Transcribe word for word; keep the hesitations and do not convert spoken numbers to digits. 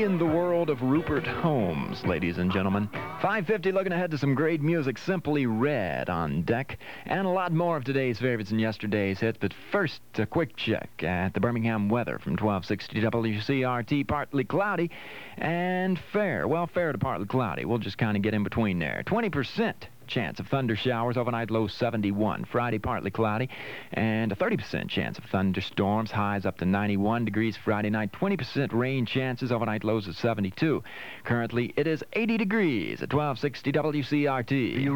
in the world of Rupert Holmes, ladies and gentlemen. five fifty, looking ahead to some great music, Simply Red on deck, and a lot more of today's favorites and yesterday's hits. But first, a quick check at the Birmingham weather from twelve sixty W C R T. Partly cloudy and fair. Well, fair to partly cloudy. We'll just kind of get in between there. twenty percent chance of thunder showers, overnight low seventy-one. Friday, partly cloudy, and a thirty percent chance of thunderstorms, highs up to ninety-one degrees Friday night. twenty percent rain chances, overnight lows of seventy-two. Currently, it is eighty degrees at twelve sixty W C R T.